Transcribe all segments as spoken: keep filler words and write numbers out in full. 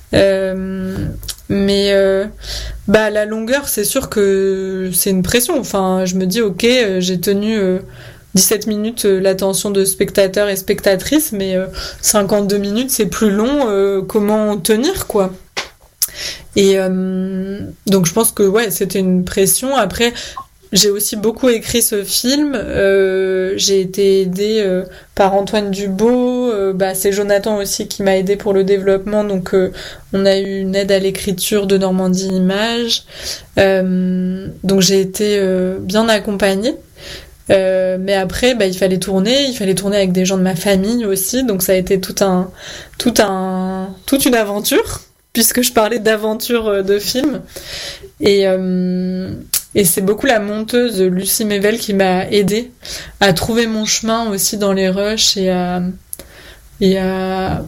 Euh, mais euh, bah la longueur, c'est sûr que c'est une pression. Enfin, je me dis ok, euh, j'ai tenu euh, dix-sept minutes euh, l'attention de spectateurs et spectatrices, mais euh, cinquante-deux minutes c'est plus long. Euh, comment tenir quoi? Et euh, donc je pense que ouais, c'était une pression. Après, j'ai aussi beaucoup écrit ce film. Euh, j'ai été aidée euh, par Antoine Dubo. Euh, bah, c'est Jonathan aussi qui m'a aidée pour le développement. Donc, euh, on a eu une aide à l'écriture de Normandie Images. Euh, donc, j'ai été euh, bien accompagnée. Euh, mais après, bah, il fallait tourner. Il fallait tourner avec des gens de ma famille aussi. Donc, ça a été tout un, tout un, toute une aventure, puisque je parlais d'aventure de film. Et euh, Et c'est beaucoup la monteuse Lucie Mével qui m'a aidée à trouver mon chemin aussi dans les rushs et à, et à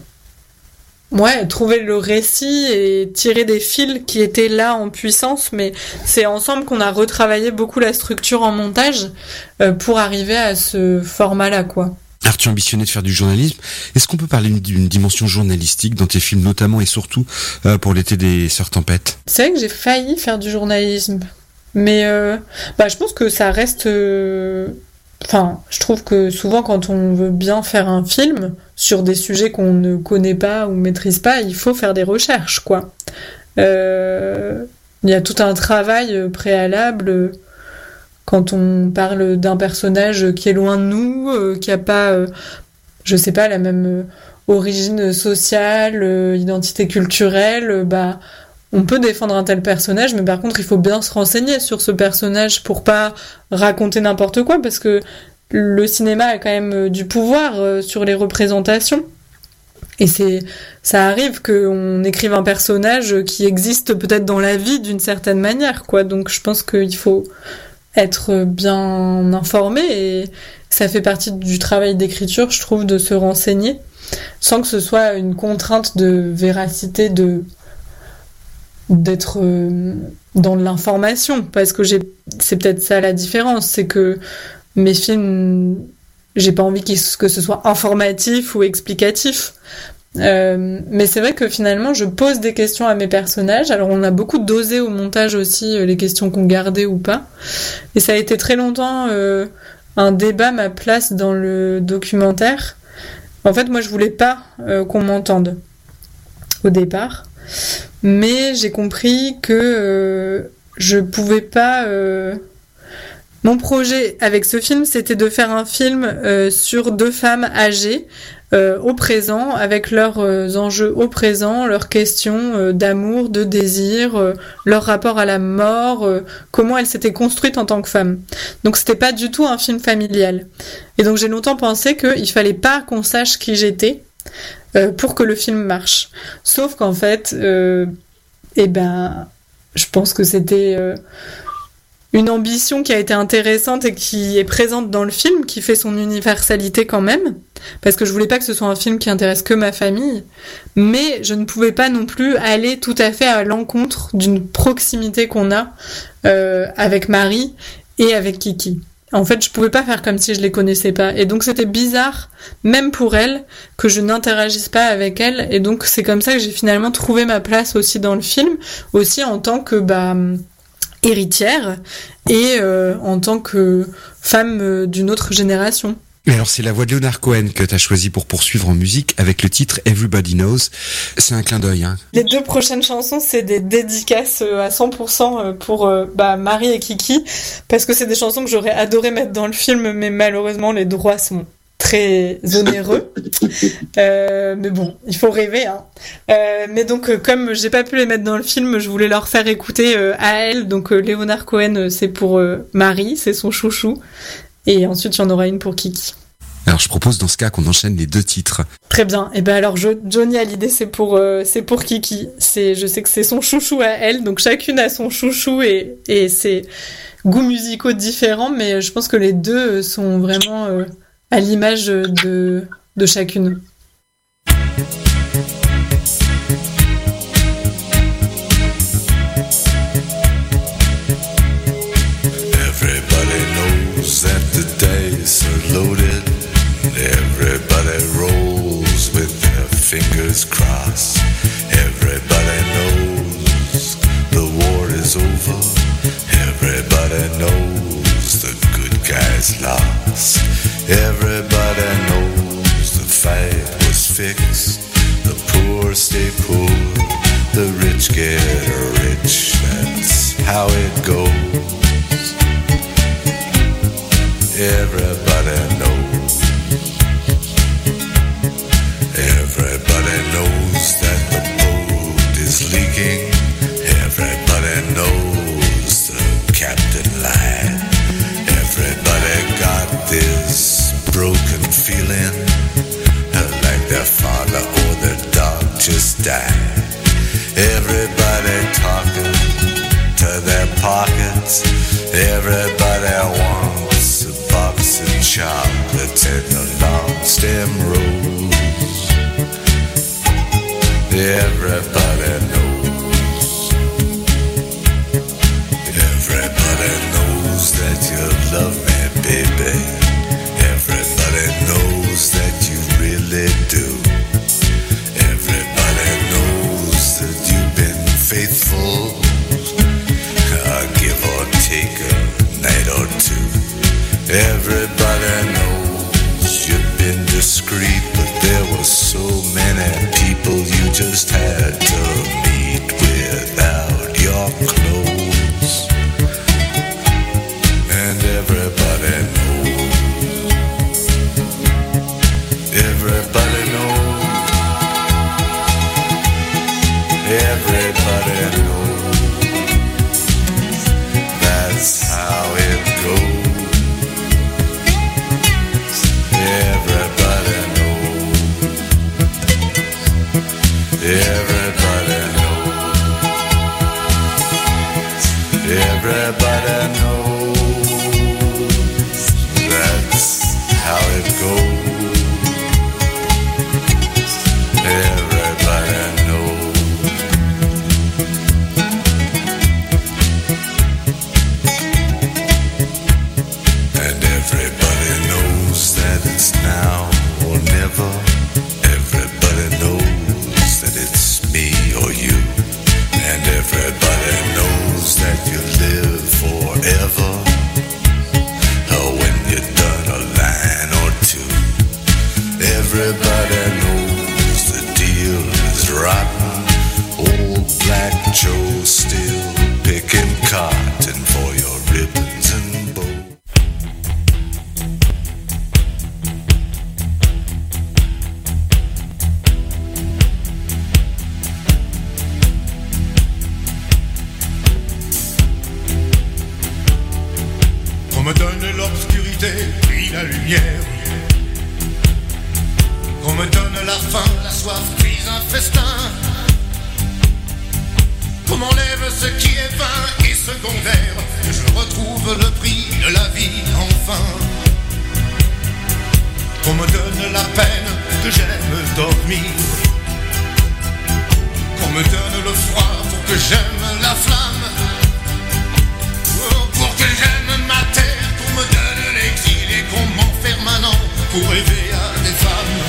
ouais, trouver le récit et tirer des fils qui étaient là en puissance. Mais c'est ensemble qu'on a retravaillé beaucoup la structure en montage euh, pour arriver à ce format-là, quoi. Alors, tu ambitionnais de faire du journalisme. Est-ce qu'on peut parler d'une dimension journalistique dans tes films, notamment et surtout euh, pour l'été des Sœurs Tempête? C'est vrai que j'ai failli faire du journalisme. Mais euh, bah, je pense que ça reste... Euh... Enfin, je trouve que souvent, quand on veut bien faire un film sur des sujets qu'on ne connaît pas ou maîtrise pas, il faut faire des recherches, quoi. Euh... Il y a tout un travail préalable quand on parle d'un personnage qui est loin de nous, euh, qui a pas, euh, je sais pas, la même euh, origine sociale, euh, identité culturelle, euh, bah... On peut défendre un tel personnage, mais par contre, il faut bien se renseigner sur ce personnage pour pas raconter n'importe quoi, parce que le cinéma a quand même du pouvoir sur les représentations. Et c'est, ça arrive qu'on écrive un personnage qui existe peut-être dans la vie d'une certaine manière, quoi. Donc, je pense qu'il faut être bien informé, et ça fait partie du travail d'écriture, je trouve, de se renseigner, sans que ce soit une contrainte de véracité, de d'être euh, dans l'information, parce que j'ai, c'est peut-être ça la différence, c'est que mes films, j'ai pas envie que ce soit informatif ou explicatif. Euh, mais c'est vrai que finalement, je pose des questions à mes personnages. Alors, on a beaucoup dosé au montage aussi euh, les questions qu'on gardait ou pas. Et ça a été très longtemps euh, un débat, ma place dans le documentaire. En fait, moi, je voulais pas euh, qu'on m'entende au départ. Mais j'ai compris que euh, je pouvais pas... Euh... Mon projet avec ce film, c'était de faire un film euh, sur deux femmes âgées euh, au présent, avec leurs euh, enjeux au présent, leurs questions euh, d'amour, de désir, euh, leur rapport à la mort, euh, comment elles s'étaient construites en tant que femmes. Donc c'était pas du tout un film familial. Et donc j'ai longtemps pensé qu'il fallait pas qu'on sache qui j'étais, Euh, pour que le film marche. Sauf qu'en fait, euh, eh ben, je pense que c'était euh, une ambition qui a été intéressante et qui est présente dans le film, qui fait son universalité quand même, parce que je voulais pas que ce soit un film qui intéresse que ma famille, mais je ne pouvais pas non plus aller tout à fait à l'encontre d'une proximité qu'on a euh, avec Marie et avec Kiki. En fait, je pouvais pas faire comme si je les connaissais pas. Et donc, c'était bizarre, même pour elle, que je n'interagisse pas avec elle. Et donc, c'est comme ça que j'ai finalement trouvé ma place aussi dans le film, aussi en tant que, bah, héritière et euh, en tant que femme euh, d'une autre génération. Mais alors, c'est la voix de Leonard Cohen que tu as choisi pour poursuivre en musique avec le titre Everybody Knows. C'est un clin d'œil, hein. Les deux prochaines chansons, c'est des dédicaces à cent pour cent pour euh, bah, Marie et Kiki, parce que c'est des chansons que j'aurais adoré mettre dans le film, mais malheureusement, les droits sont très onéreux. Euh, mais bon, il faut rêver, hein. Euh, mais donc, euh, comme j'ai pas pu les mettre dans le film, je voulais leur faire écouter euh, à elle. Donc, euh, Leonard Cohen, euh, c'est pour euh, Marie, c'est son chouchou. Et ensuite, il y en aura une pour Kiki. Alors, je propose dans ce cas qu'on enchaîne les deux titres. Très bien. Et ben alors, jo- Johnny Hallyday, c'est pour euh, c'est pour Kiki. C'est, je sais que c'est son chouchou à elle, donc chacune a son chouchou et et ses goûts musicaux différents, mais je pense que les deux sont vraiment euh, à l'image de de chacune. That the dice are loaded, everybody rolls with their fingers crossed. Everybody Everybody talking to their pockets. Everybody wants a box of chocolates and a long stem rose. Everybody knows. Everybody knows that you love me, baby. Everybody knows that you really do. Everybody knows that you've been faithful. Uh, give or take a night or two. Everybody knows you've been discreet, but there were so many people you just had to meet without your clothes. And everybody knows. Everybody knows. Everybody knows. That's how it goes. Everybody knows. Everybody knows. Everybody knows. That's how it goes. Everybody knows. And everybody knows that it's now or never. Everybody knows that it's me or you. And everybody knows that you live forever. Oh, when you've done a line or two. Everybody knows the deal is rotten. Old Black Joe still picking cotton for your ribbons and bows. Qu'on me donne l'obscurité, puis la lumière. Qu'on me donne la faim, la soif, puis un festin. Qu'on m'enlève ce qui est vain et secondaire. Que je retrouve le prix de la vie enfin. Qu'on me donne la peine, que j'aime dormir. Qu'on me donne le froid pour que j'aime la flamme. Oh, pour que j'aime ma terre, qu'on me donne l'exil et qu'on m'enferme un an pour rêver à des femmes.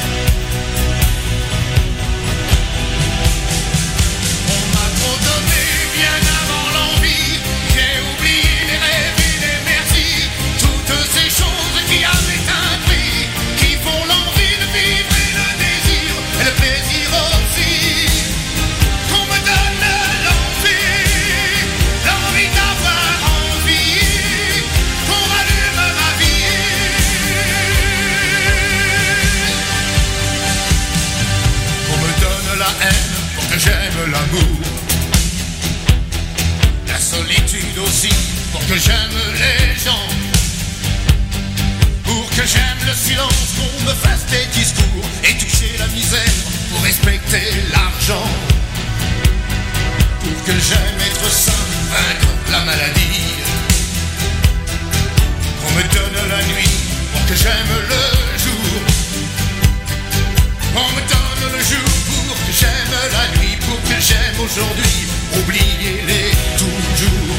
On m'a trop donné bien avant l'envie. J'ai oublié les rêves et les merci. Toutes ces choses qui avaient un prix, qui font l'envie de vivre et le désir et le plaisir aussi. Qu'on me donne l'envie, l'envie d'avoir envie, qu'on rallume ma vie. Qu'on me donne la haine pour que j'aime l'amour. La solitude aussi pour que j'aime les gens. Pour que j'aime le silence, qu'on me fasse des discours et toucher la misère pour respecter l'argent. Pour que j'aime être sain, vaincre la maladie. Qu'on me donne la nuit pour que j'aime le jour. On me donne le jour pour que j'aime la nuit, pour que j'aime aujourd'hui, oubliez-les toujours.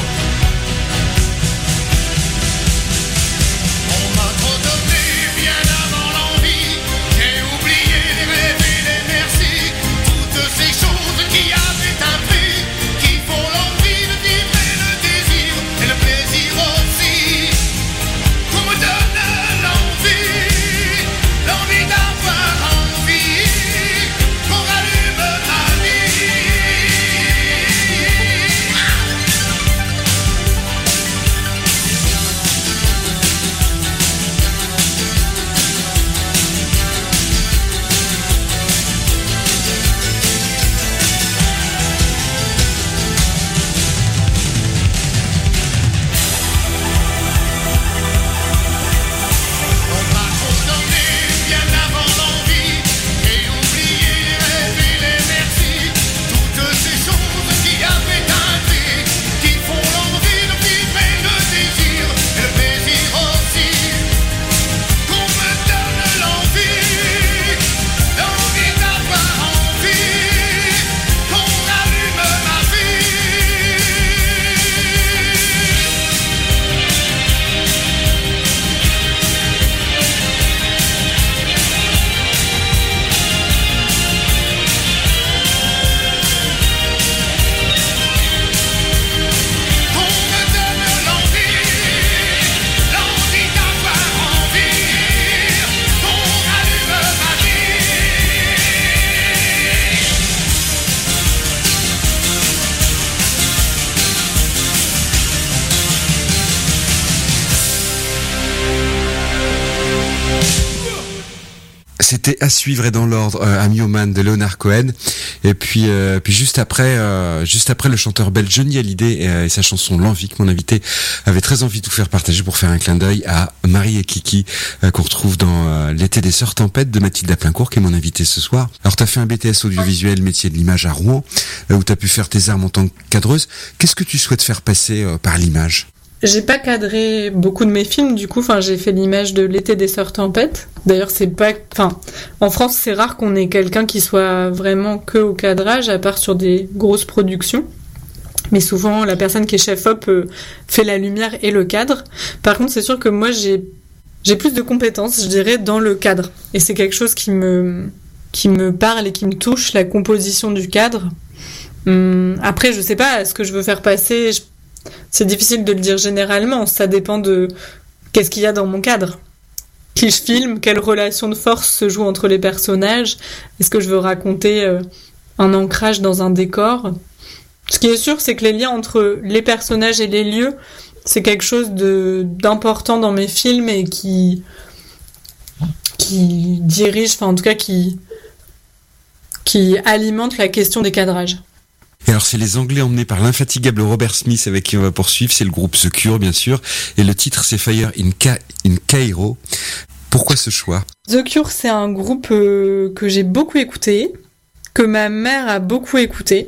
On m'a trop donné bien avant l'envie. J'ai oublié les rêves et les merci. Toutes ces choses qui avaient un prix, qui font l'envie de vivre et le désir et le plaisir aussi. Qu'on me donne l'envie, l'envie d'avoir envie, qu'on rallume ma vie. c'était À suivre et dans l'ordre, euh, I'm Human de Leonard Cohen. Et puis, euh, puis juste après, euh, juste après, le chanteur belge Johnny Hallyday et, euh, et sa chanson L'Envie, que mon invité avait très envie de vous faire partager pour faire un clin d'œil à Marie et Kiki, euh, qu'on retrouve dans euh, L'été des sœurs tempêtes de Mathilde Plaincourt, qui est mon invité ce soir. Alors, t'as fait un B T S audiovisuel, métier de l'image à Rouen, euh, où t'as pu faire tes armes en tant que cadreuse. Qu'est-ce que tu souhaites faire passer euh, par l'image ? J'ai pas cadré beaucoup de mes films, du coup, enfin, j'ai fait l'image de L'été des sœurs tempêtes. D'ailleurs, c'est pas, enfin, en France, c'est rare qu'on ait quelqu'un qui soit vraiment que au cadrage, à part sur des grosses productions. Mais souvent, la personne qui est chef-op euh, fait la lumière et le cadre. Par contre, c'est sûr que moi, j'ai, j'ai plus de compétences, je dirais, dans le cadre. Et c'est quelque chose qui me, qui me parle et qui me touche, la composition du cadre. Hum, après, je sais pas, ce que je veux faire passer, je c'est difficile de le dire généralement, ça dépend de qu'est-ce qu'il y a dans mon cadre. Qui je filme, quelle relation de force se joue entre les personnages, est-ce que je veux raconter euh, un ancrage dans un décor. Ce qui est sûr, c'est que les liens entre les personnages et les lieux, c'est quelque chose de, d'important dans mes films et qui, qui dirige, enfin en tout cas qui, qui alimente la question des cadrages. Et alors, c'est les Anglais emmenés par l'infatigable Robert Smith avec qui on va poursuivre. C'est le groupe The Cure, bien sûr. Et le titre, c'est Fire in, Ca- in Cairo. Pourquoi ce choix ? The Cure, c'est un groupe euh, que j'ai beaucoup écouté, que ma mère a beaucoup écouté.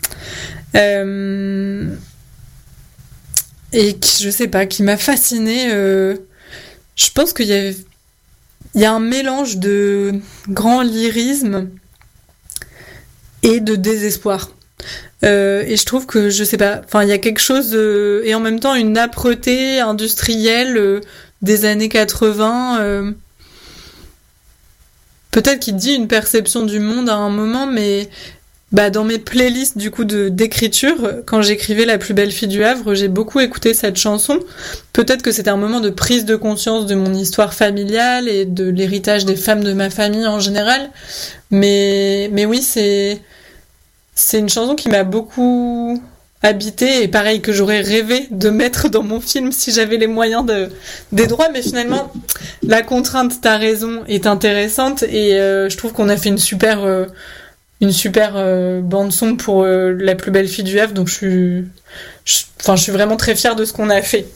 Euh... Et qui, je sais pas, qui m'a fascinée. Euh... Je pense qu'il y a, il y a un mélange de grand lyrisme et de désespoir. Euh, et je trouve que, je sais pas, enfin, il y a quelque chose, de, et en même temps une âpreté industrielle euh, des années quatre-vingts, euh, peut-être qui dit une perception du monde à un moment, mais bah, dans mes playlists du coup de, d'écriture, quand j'écrivais La plus belle fille du Havre, j'ai beaucoup écouté cette chanson. Peut-être que c'était un moment de prise de conscience de mon histoire familiale et de l'héritage des femmes de ma famille en général, mais, mais oui, c'est... C'est une chanson qui m'a beaucoup habité et pareil que j'aurais rêvé de mettre dans mon film si j'avais les moyens de, des droits. Mais finalement, la contrainte, t'as raison, est intéressante et euh, je trouve qu'on a fait une super, euh, une super euh, bande son pour euh, La plus belle fille du Havre. Donc je suis, je, enfin, je suis vraiment très fière de ce qu'on a fait.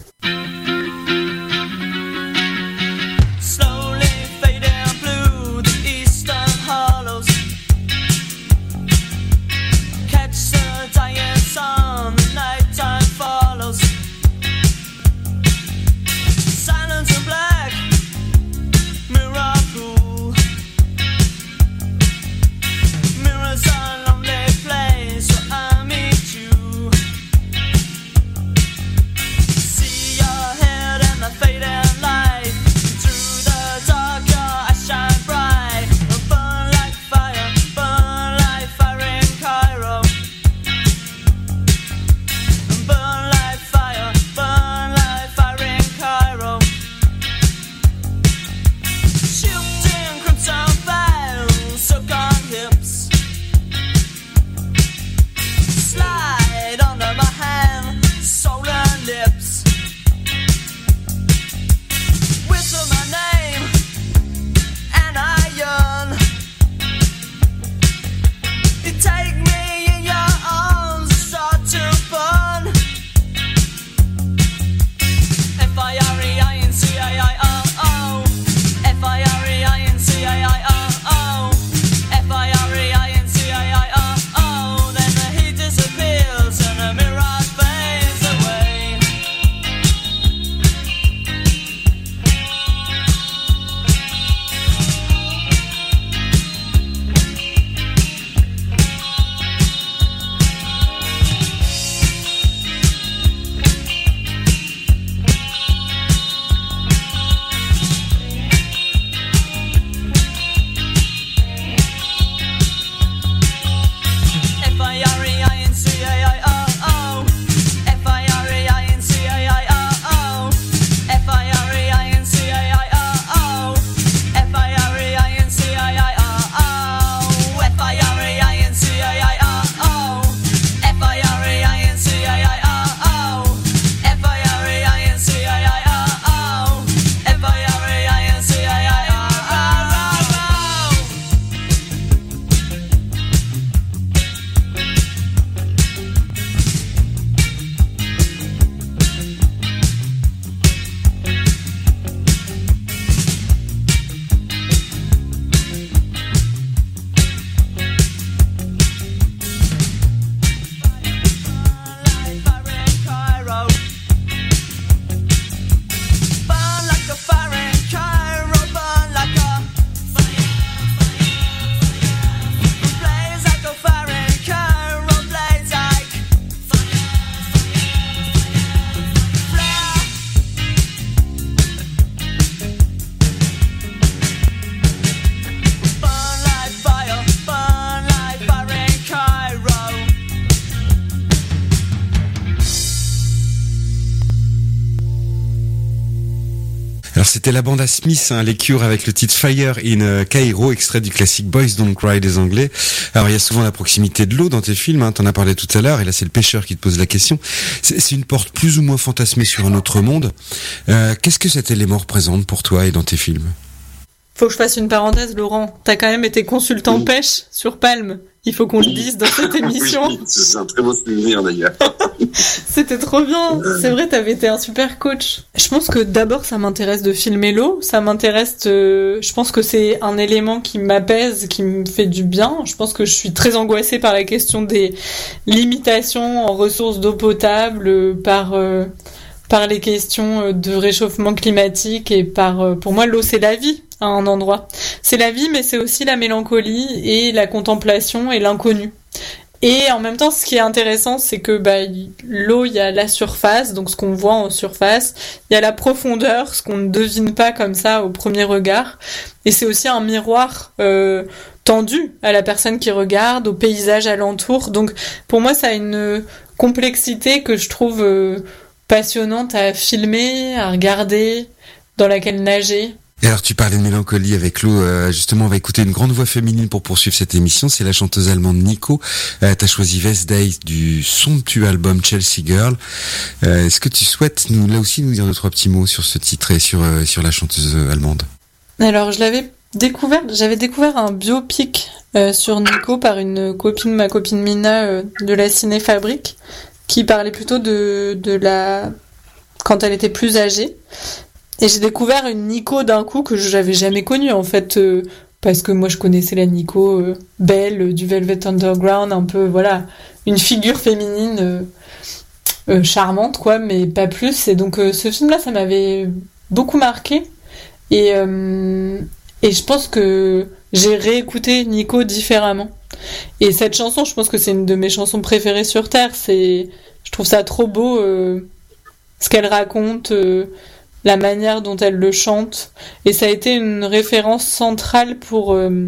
c'était la bande à Smith, hein, les Cure avec le titre Fire in euh, Cairo, extrait du classique Boys Don't Cry des Anglais. Alors il y a souvent la proximité de l'eau dans tes films, hein, t'en as parlé tout à l'heure, et là c'est le pêcheur qui te pose la question. C'est, c'est une porte plus ou moins fantasmée sur un autre monde. Euh, qu'est-ce que cet élément représente pour toi et dans tes films ? Faut que je fasse une parenthèse, Laurent. T'as quand même été consultant oui. pêche sur Palme. Il faut qu'on le dise dans cette émission. Oui, c'est un très beau souvenir d'ailleurs. C'était trop bien. C'est vrai, t'avais été un super coach. Je pense que d'abord, ça m'intéresse de filmer l'eau. Ça m'intéresse de... Je pense que c'est un élément qui m'apaise, qui me fait du bien. Je pense que je suis très angoissée par la question des limitations en ressources d'eau potable, par... Euh... par les questions de réchauffement climatique et par, pour moi, l'eau, c'est la vie à un endroit. C'est la vie, mais c'est aussi la mélancolie et la contemplation et l'inconnu. Et en même temps, ce qui est intéressant, c'est que bah, l'eau, il y a la surface, donc ce qu'on voit en surface, il y a la profondeur, ce qu'on ne devine pas comme ça au premier regard, et c'est aussi un miroir euh, tendu à la personne qui regarde, au paysage alentour. Donc pour moi, ça a une complexité que je trouve... Euh, passionnante à filmer, à regarder, dans laquelle nager. Et alors tu parlais de mélancolie avec l'eau, euh, justement on va écouter une grande voix féminine pour poursuivre cette émission, c'est la chanteuse allemande Nico. Euh, t'as choisi West Days du somptueux album Chelsea Girl. Euh, est-ce que tu souhaites nous là aussi nous dire deux trois petits mots sur ce titre et sur euh, sur la chanteuse allemande ? Alors je l'avais découvert, j'avais découvert un biopic euh, sur Nico par une copine, ma copine Mina euh, de la Cinéfabrique, qui parlait plutôt de, de la... quand elle était plus âgée. Et j'ai découvert une Nico d'un coup que je n'avais jamais connue, en fait, euh, parce que moi je connaissais la Nico euh, belle, euh, du Velvet Underground, un peu, voilà, une figure féminine euh, euh, charmante, quoi, mais pas plus. Et donc euh, ce film-là, ça m'avait beaucoup marqué. Et, euh, et je pense que j'ai réécouté Nico différemment. Et cette chanson, je pense que c'est une de mes chansons préférées sur Terre. C'est, je trouve ça trop beau, euh, ce qu'elle raconte, euh, la manière dont elle le chante. Et ça a été une référence centrale pour euh,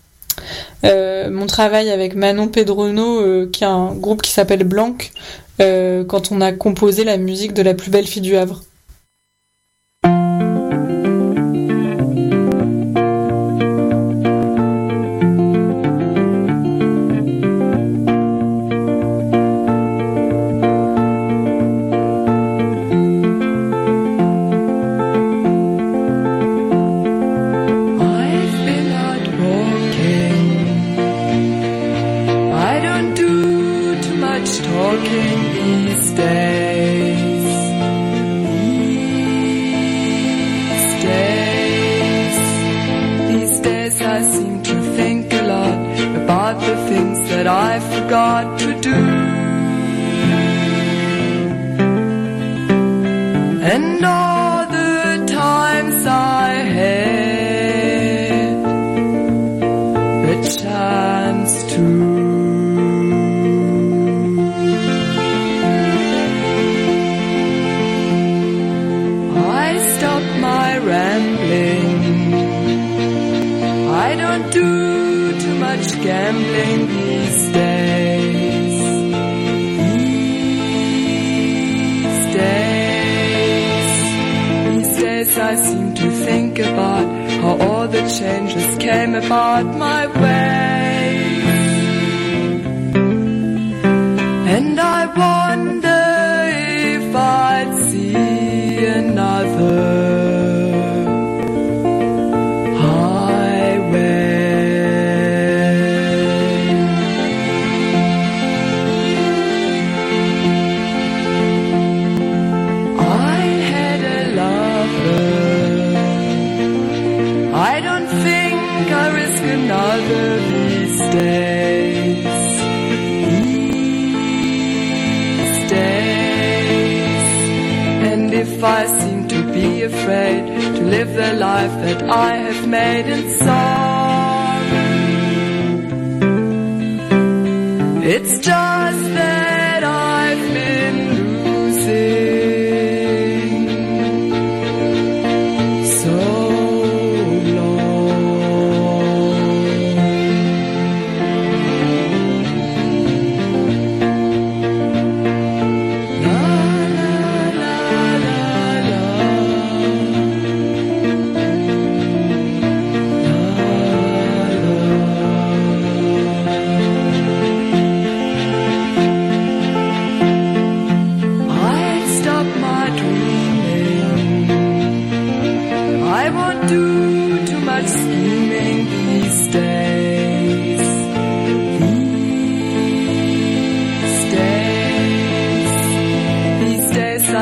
euh, mon travail avec Manon Pedrono, euh, qui a un groupe qui s'appelle Blanc, euh, quand on a composé la musique de La plus belle fille du Havre.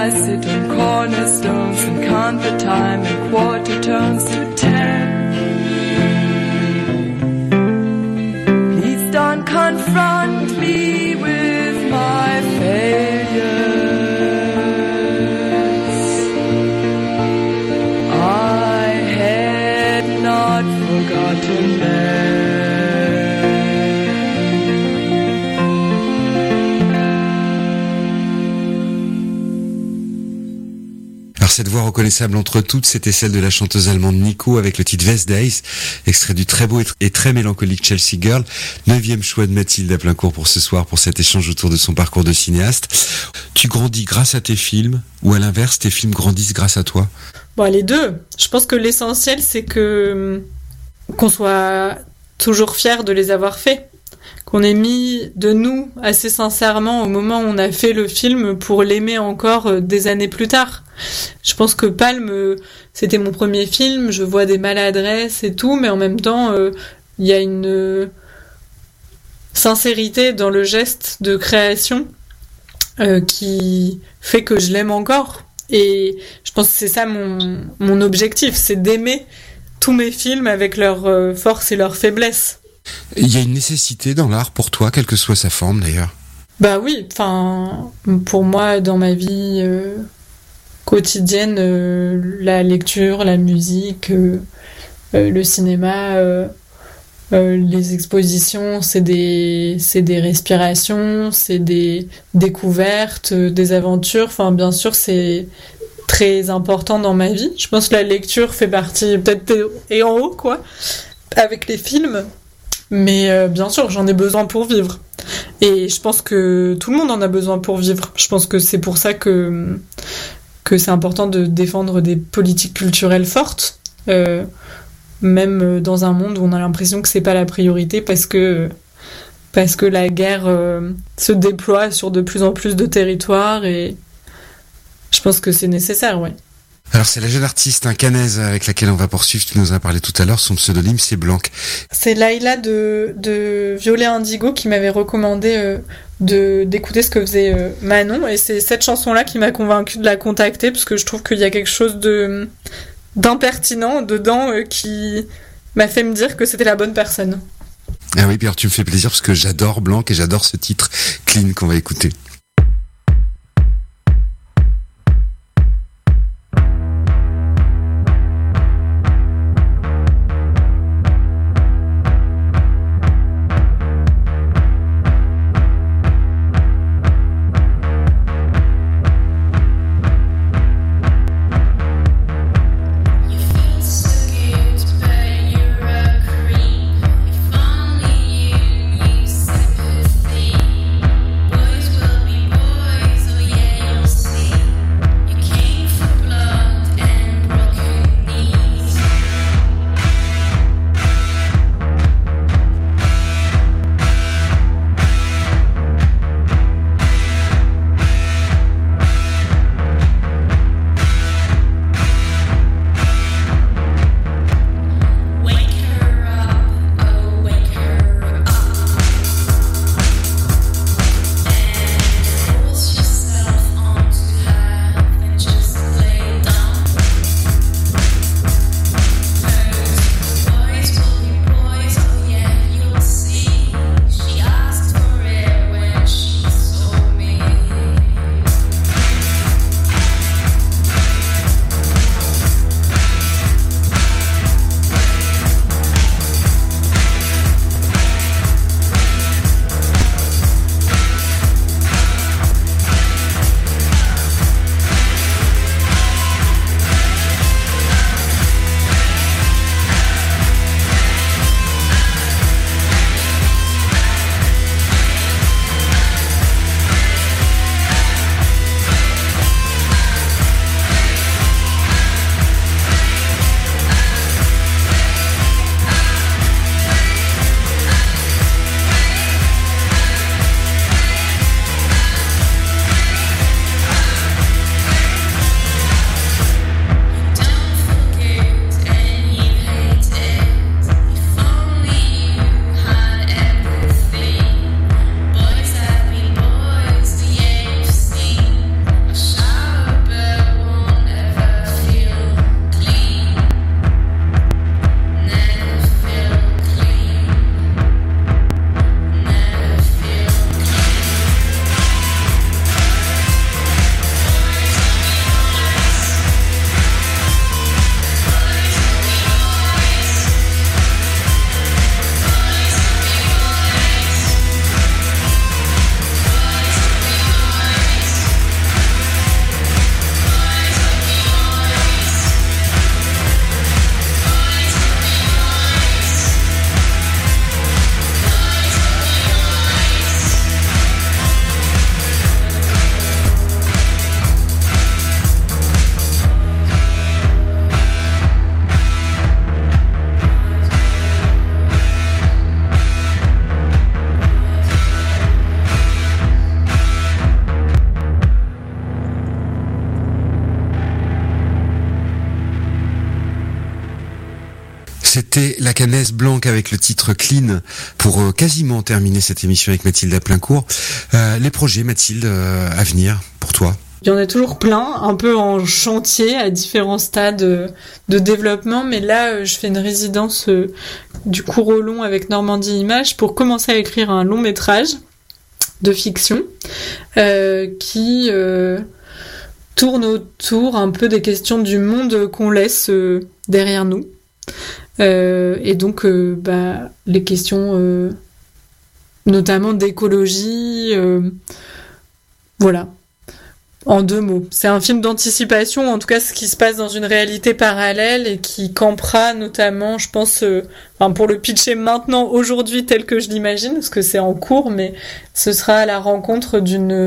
I sit on cornerstones and count the time and quarter turns to ten. Please don't confront me with my failures. I had not forgotten them. Alors cette voix reconnaissable entre toutes, c'était celle de la chanteuse allemande Nico avec le titre West Days, extrait du très beau et très mélancolique Chelsea Girl, neuvième choix de Mathilde à plein court pour ce soir pour cet échange autour de son parcours de cinéaste. Tu grandis grâce à tes films ou à l'inverse, tes films grandissent grâce à toi? Bon, les deux. Je pense que l'essentiel, c'est que qu'on soit toujours fiers de les avoir faits. Qu'on ait mis de nous assez sincèrement au moment où on a fait le film pour l'aimer encore des années plus tard. Je pense que Palme, c'était mon premier film, je vois des maladresses et tout, mais en même temps, il euh, y a une euh, sincérité dans le geste de création euh, qui fait que je l'aime encore. Et je pense que c'est ça mon, mon objectif, c'est d'aimer tous mes films avec leurs euh, forces et leurs faiblesses. Il y a une nécessité dans l'art pour toi, quelle que soit sa forme d'ailleurs? Bah oui, enfin, pour moi, dans ma vie euh, quotidienne, euh, la lecture, la musique, euh, euh, le cinéma, euh, euh, les expositions, c'est des, c'est des respirations, c'est des découvertes, euh, des aventures. Enfin, bien sûr, c'est très important dans ma vie. Je pense que la lecture fait partie, peut-être, et en haut, quoi, avec les films. Mais euh, bien sûr, j'en ai besoin pour vivre. Et je pense que tout le monde en a besoin pour vivre. Je pense que c'est pour ça que, que c'est important de défendre des politiques culturelles fortes, euh, même dans un monde où on a l'impression que c'est pas la priorité parce que, parce que la guerre euh, se déploie sur de plus en plus de territoires et je pense que c'est nécessaire, ouais. Alors c'est la jeune artiste hein, canaise avec laquelle on va poursuivre, tu nous en as parlé tout à l'heure, son pseudonyme c'est Blanc. C'est Laïla de, de Violet Indigo qui m'avait recommandé euh, de, d'écouter ce que faisait euh, Manon, et c'est cette chanson-là qui m'a convaincue de la contacter, parce que je trouve qu'il y a quelque chose de, d'impertinent dedans euh, qui m'a fait me dire que c'était la bonne personne. Ah oui, puis alors tu me fais plaisir parce que j'adore Blanc et j'adore ce titre Clean qu'on va écouter. Boys will C'était La Canesse Blanc avec le titre Clean pour euh, quasiment terminer cette émission avec Mathilde Aplincourt. Euh, les projets, Mathilde, euh, à venir pour toi? Il y en a toujours plein, un peu en chantier à différents stades de, de développement, mais là euh, je fais une résidence euh, du court au long avec Normandie Images pour commencer à écrire un long métrage de fiction euh, qui euh, tourne autour un peu des questions du monde qu'on laisse euh, derrière nous. Euh, et donc euh, bah, les questions euh, notamment d'écologie, euh, voilà. En deux mots. C'est un film d'anticipation, en tout cas ce qui se passe dans une réalité parallèle et qui campera notamment, je pense, euh, enfin pour le pitcher maintenant, aujourd'hui, tel que je l'imagine, parce que c'est en cours, mais ce sera à la rencontre d'une